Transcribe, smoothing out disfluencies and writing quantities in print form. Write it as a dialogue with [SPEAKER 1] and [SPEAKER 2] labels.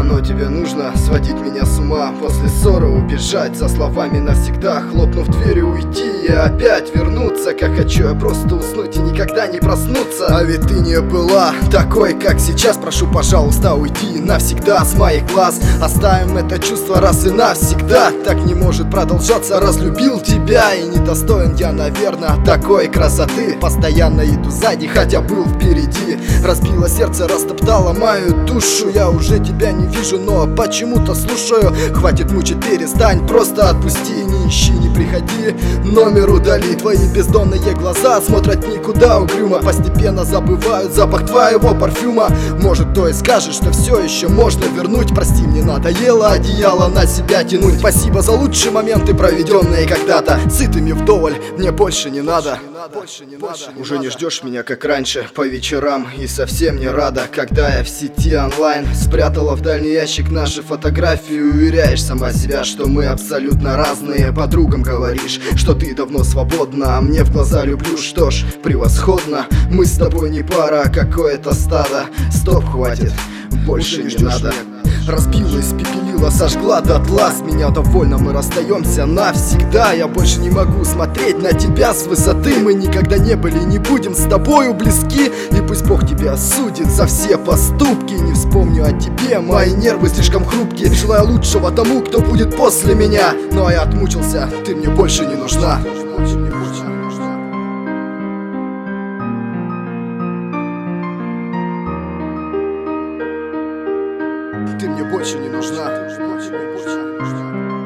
[SPEAKER 1] Оно тебе нужно сводить меня с ума, после ссоры убежать, со словами навсегда, хлопнув дверью уйти и опять вернуться. Как хочу я просто уснуть и никогда не проснуться. А ведь ты не была такой, как сейчас. Прошу, пожалуйста, уйди навсегда с моих глаз. Оставим это чувство раз и навсегда. Так не может продолжаться, разлюбил тебя и недостоин я, наверное, такой красоты. Постоянно иду сзади, хотя был впереди. Разбило сердце, растоптало мою душу. Я уже тебя не вижу, но почему-то слушаю. Хватит мучить, перестань, просто отпусти. Не ищи, не приходи, номер удали. Твои бездонные глаза смотрят никуда угрюмо. Постепенно забывают запах твоего парфюма. Может, то и скажешь, что все еще можно вернуть. Прости, мне надоело одеяло на себя тянуть. Спасибо за лучшие моменты, проведенные когда-то. Сытыми вдоволь, мне больше не надо. Уже не ждешь меня, как раньше, по вечерам. И совсем не рада, когда я в сети онлайн спрятала в дальний ящик наши фотографии. Уверяешь сама себя, что мы абсолютно разные. Подругам говоришь, что ты давно свободна, а мне в глаза люблю, что ж, превосходно. Мы с тобой не пара, а какое-то стадо. Стоп, хватит, больше не надо. Разбила, испепелила, сожгла дотла. С меня довольно, мы расстаемся навсегда. Я больше не могу смотреть на тебя с высоты. Мы никогда не были и не будем с тобою близки. И пусть Бог тебя осудит за все поступки. Не вспомню о тебе, мои нервы слишком хрупкие. Желаю лучшего тому, кто будет после меня. Но я отмучился, ты мне больше не нужна. Ты мне больше не нужна.